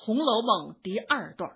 红楼梦》第2段。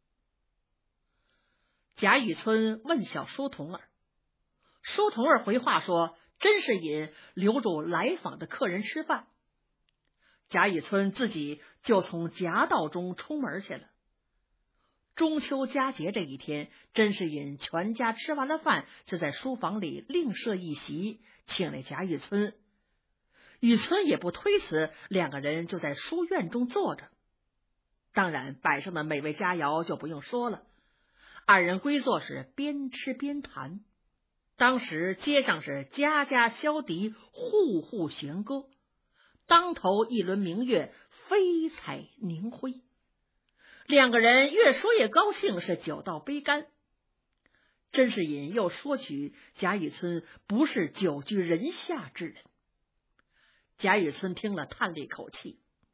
贾雨村问小书童儿，书童儿回话说甄士隐留住来访的客人吃饭。贾雨村自己就从夹道中出门去了。中秋佳节这一天，甄士隐全家吃完了饭，就在书房里另设一席，请来贾雨村。雨村也不推辞，两个人就在书院中坐着。当然摆上的美味佳肴就不用说了，二人归坐时边吃边谈。当时街上是家家箫笛，户户弦歌，当头一轮明月，飞彩凝辉。两个人越说越高兴，是酒到杯干。甄士隐又说起贾雨村不是久居人下之人。贾雨村听了叹了一口气，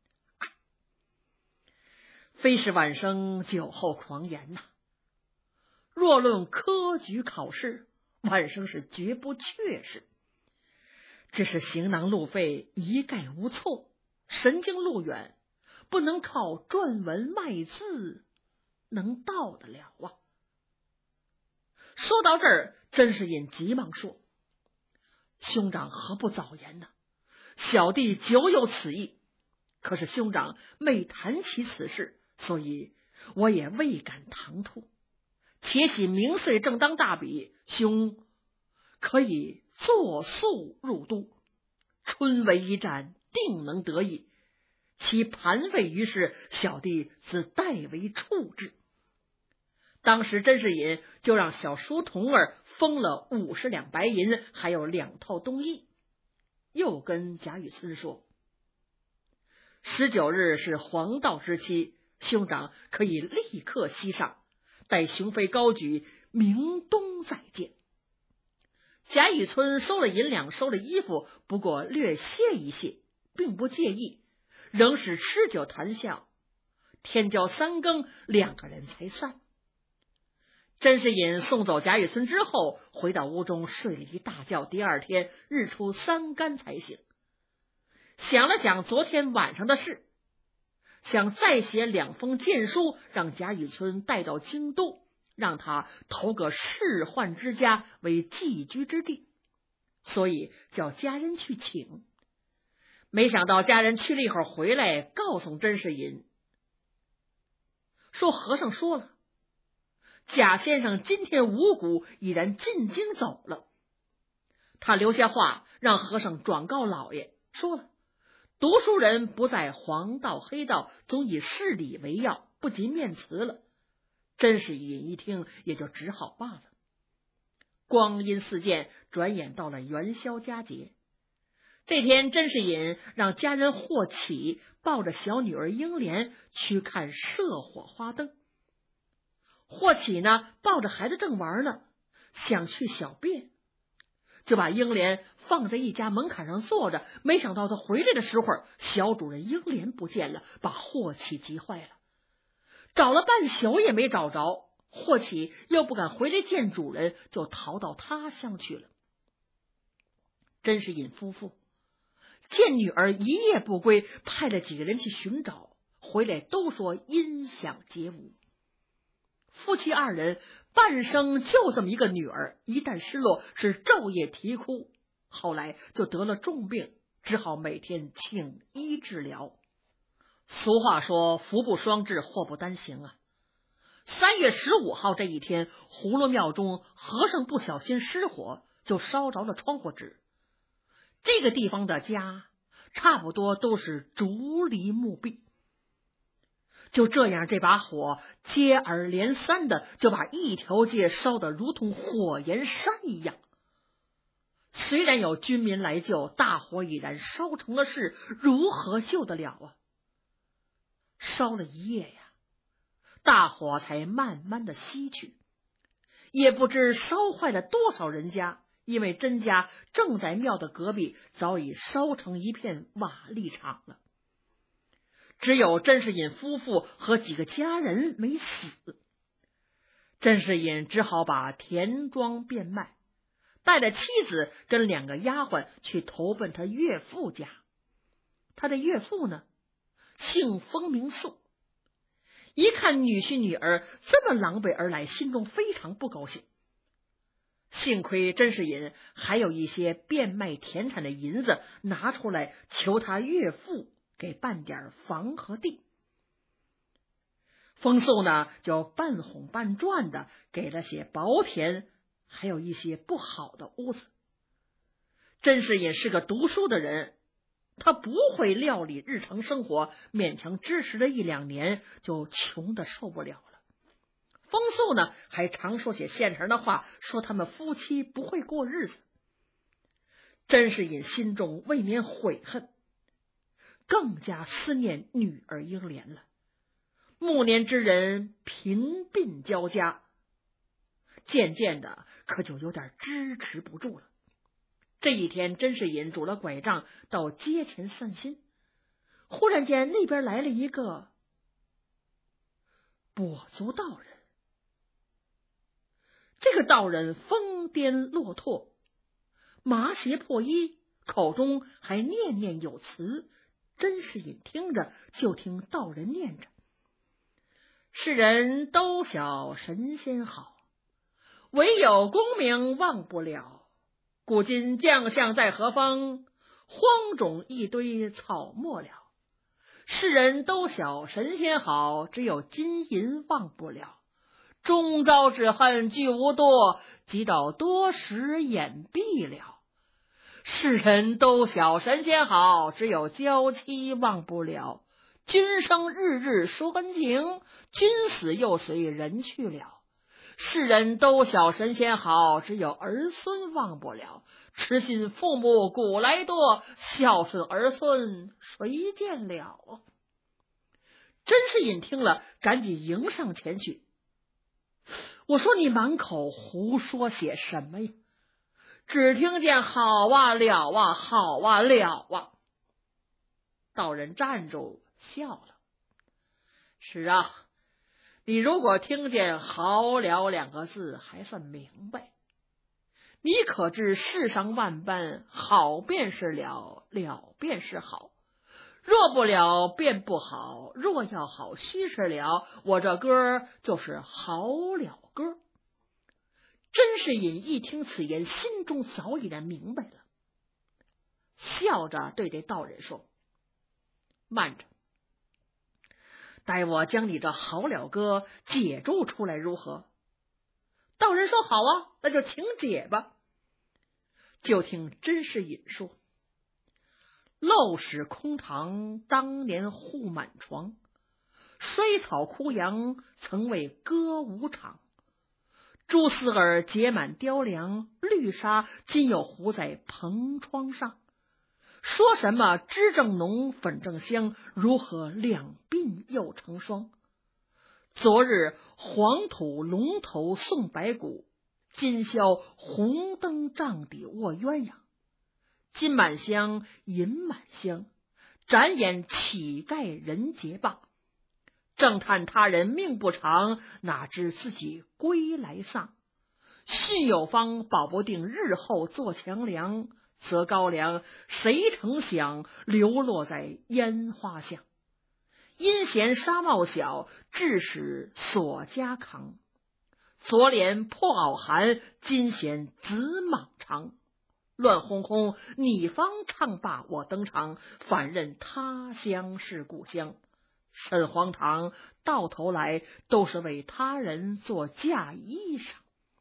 非是晚生酒后狂言呐。若论科举考试，晚生是绝不确实。只是行囊路费一概无错，神经路远，不能靠撰文卖字能到得了啊。说到这儿，甄士隐急忙说：兄长何不早言呢？小弟久有此意，可是兄长未谈起此事，所以我也未敢唐突。且喜明岁正当大比，兄可以作速入都，春闱一战，定能得意。其盘问于事，小弟自代为处置。当时甄士隐就让小书童儿封了50两白银，还有2套冬衣。又跟贾雨村说，19日是黄道之期，兄长可以立刻西上，待雄飞高举，明冬再见。贾雨村收了银两，收了衣服，不过略谢一谢，并不介意，仍是吃酒谈笑。天交3更，两个人才散。甄士隐送走贾雨村之后，回到屋中睡了一大觉。第二天日出3竿才醒，想了想昨天晚上的事，想再写2封荐书，让贾雨村带到京都，让他投个仕宦之家为寄居之地，所以叫家人去请。没想到家人去了一会儿回来，告诉甄士隐说，和尚说了，贾先生今天五谷已然进京走了。他留下话让和尚转告老爷，说了读书人不在黄道黑道，总以事理为要，不及面辞了。甄士隐一听也就只好罢了。光阴似箭，转眼到了元宵佳节。这天甄士隐让家人霍启抱着小女儿英莲去看射火花灯。霍启呢，抱着孩子正玩呢，想去小便，就把英莲放在一家门槛上坐着。没想到他回来的时候，小主人英莲不见了，把霍启急坏了，找了半宿也没找着。霍启又不敢回来见主人，就逃到他乡去了。甄士隐夫妇见女儿一夜不归，派了几个人去寻找，回来都说音响皆无。夫妻2人半生就这么一个女儿，一旦失落是昼夜啼哭，后来就得了重病，只好每天请医治疗。俗话说福不双至，祸不单行啊。3月15号这一天，葫芦庙中和尚不小心失火，就烧着了窗户纸。这个地方的家差不多都是竹篱木壁，就这样这把火接二连三的就把一条街烧得如同火焰山一样。虽然有军民来救，大火已然烧成了事，如何救得了啊？烧了一夜呀，大火才慢慢的熄去，也不知烧坏了多少人家，因为甄家正在庙的隔壁，早已烧成一片瓦砾场了。只有甄士隐夫妇和几个家人没死。甄士隐只好把田庄变卖，带着妻子跟2个丫鬟去投奔他岳父家。他的岳父呢，姓封名宋， 一看女婿女儿这么狼狈而来，心中非常不高兴。幸亏甄士隐还有一些变卖田产的银子拿出来，求他岳父给办点房和地。风素呢，就半哄半赚的给了些薄田，还有一些不好的屋子。甄士隐是个读书的人，他不会料理日常生活，勉强支持了1-2年，就穷得受不了了。风素呢，还常说些现成的话，说他们夫妻不会过日子。甄士隐心中未免悔恨，更加思念女儿英莲了。暮年之人，贫病交加，渐渐的可就有点支持不住了。这一天，甄士隐拄了拐杖到街前散心，忽然间那边来了一个跛足道人。这个道人疯癫落拓，麻鞋破衣，口中还念念有词。甄士隐听着，就听道人念着：世人都晓神仙好，唯有功名忘不了。古今将相在何方？荒冢一堆草没了。世人都晓神仙好，只有金银忘不了。终朝之恨俱无多，及到多时眼闭了。世人都晓神仙好，只有娇妻忘不了。君生日日说恩情，君死又随人去了。世人都晓神仙好，只有儿孙忘不了。痴心父母古来多，孝顺儿孙谁见了？甄士隐听了，赶紧迎上前去。我说你满口胡说些什么呀？只听见好啊了啊，好啊了啊。道人站住笑了。是啊，你如果听见好了2个字还算明白，你可知世上万般，好便是了，了便是好。若不了便不好，若要好须是了。我这歌就是好了歌。甄士隐一听此言，心中早已然明白了，笑着对这道人说：慢着，待我将你这好了歌解注出来如何？道人说：好啊，那就请解吧。就听甄士隐说：陋室空堂，当年户满床。衰草枯杨，曾为歌舞场。蛛丝儿结满雕梁，绿纱今又糊在蓬窗上。说什么脂正浓，粉正香，如何两鬓又成霜？昨日黄土龙头送白骨，今宵红灯帐底卧鸳鸯。金满箱，银满箱，展眼乞丐人结棒。正叹他人命不长，哪知自己归来丧。训有方，保不定日后做强梁。择高粱，谁曾想流落在烟花巷。因嫌纱帽小，致使锁枷扛。昨怜破袄寒，今嫌紫蟒长。乱哄哄，你方唱罢我登场，反认他乡是故乡。甚荒唐，到头来都是为他人做嫁衣裳。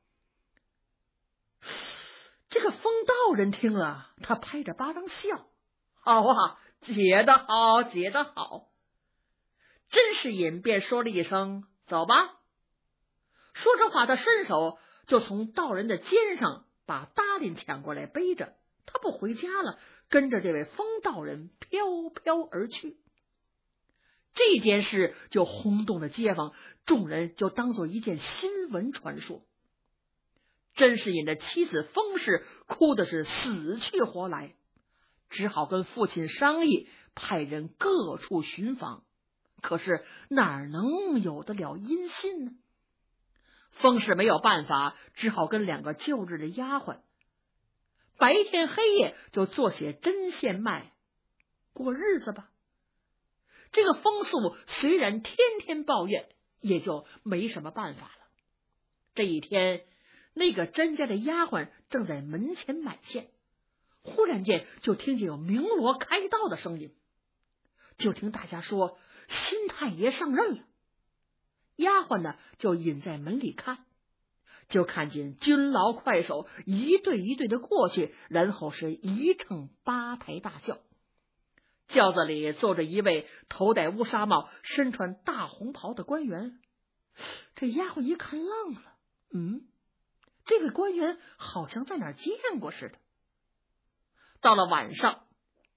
这个疯道人听了，他拍着巴掌笑：好啊，解得好，解得好。甄士隐便说了一声：走吧。说着话，他伸手就从道人的肩上把搭裢抢过来背着，他不回家了，跟着这位疯道人飘飘而去。这件事就轰动了街坊，众人就当做一件新闻传说。甄士隐的妻子封氏哭的是死去活来，只好跟父亲商议，派人各处寻访，可是哪能有得了音信呢？封氏没有办法，只好跟2个旧日的丫鬟，白天黑夜就做些针线卖，过日子吧。 这个风素虽然天天抱怨，也就没什么办法了。这一天，那个甄家的丫鬟正在门前买线，忽然间就听见有鸣锣开道的声音，就听大家说新太爷上任了。丫鬟呢就隐在门里看，就看见军牢快手一队一队的过去，然后是一乘八抬大轿，轿子里坐着一位头戴乌纱帽、身穿大红袍的官员。这丫鬟一看愣了，这位官员好像在哪儿见过似的。到了晚上，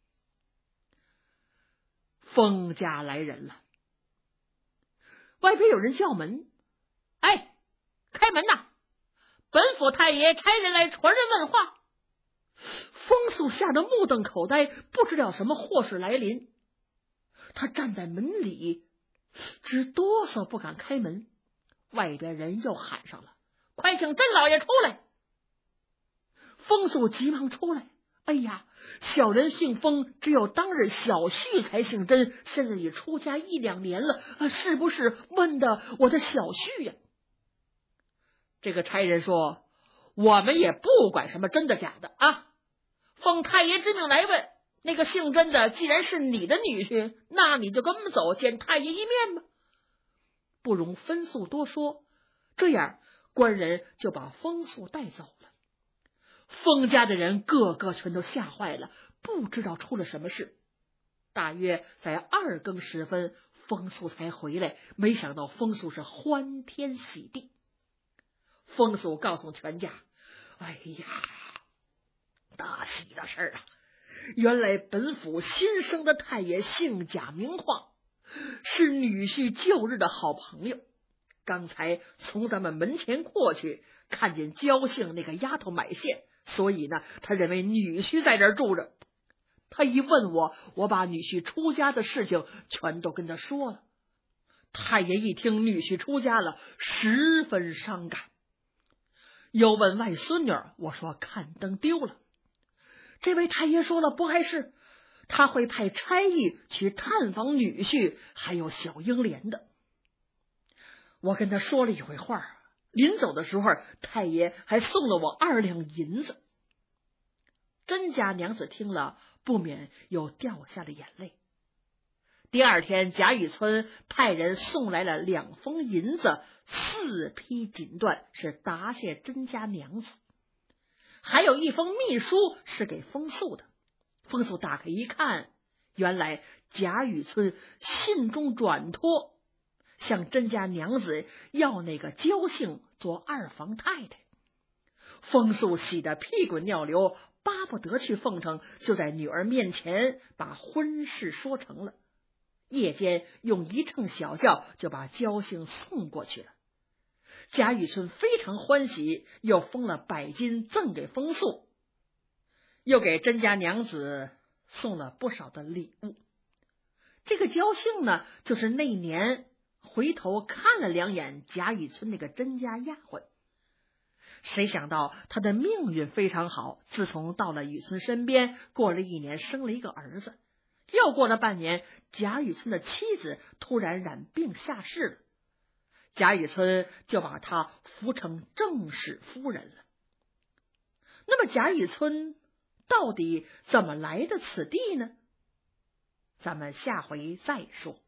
封家来人了，外边有人叫门：“哎，开门呐！本府太爷差人来传人问话。”风素吓得目瞪口呆，不知道什么祸事来临。他站在门里，直哆嗦不敢开门。外边人又喊上了：“快请甄老爷出来！”风素急忙出来。哎呀，小人姓风，只有当日小婿才姓甄，现在已出家1-2年了，是不是问的我的小婿呀？这个差人说：“我们也不管什么真的假的啊，奉太爷之命来问，那个姓甄的既然是你的女婿，那你就跟我们走，见太爷一面吧。”不容风素多说，这样官人就把风素带走了。封家的人个个全都吓坏了，不知道出了什么事。大约在2更时分，风素才回来，没想到风素是欢天喜地。风素告诉全家：“哎呀，大喜的事啊！原来本府新生的太爷姓贾名晃，是女婿旧日的好朋友。刚才从咱们门前过去，看见焦姓那个丫头买线，所以呢，他认为女婿在这儿住着。他一问我，我把女婿出家的事情全都跟他说了。太爷一听女婿出家了，十分伤感，又问外孙女，我说看灯丢了。这位太爷说了不碍事，他会派差役去探访女婿还有小英莲的。我跟他说了一回话，临走的时候，太爷还送了我2两银子。甄家娘子听了，不免又掉下了眼泪。第2天，贾雨村派人送来了2封银子、4匹锦缎，是答谢甄家娘子。还有1封密书是给风素的。风素打开一看，原来贾雨村信中转托，向甄家娘子要那个焦姓做2房太太。风素喜得屁滚尿流，巴不得去奉承，就在女儿面前把婚事说成了。夜间用1乘小轿就把焦姓送过去了。贾雨村非常欢喜，又封了100金赠给风素，又给甄家娘子送了不少的礼物。这个焦姓呢，就是那年回头看了2眼贾雨村那个甄家丫鬟。谁想到他的命运非常好，自从到了雨村身边，过了1年，生了一个儿子。又过了半年，贾雨村的妻子突然染病下世了，贾雨村就把她扶成正室夫人了。那么贾雨村到底怎么来的此地呢？咱们下回再说。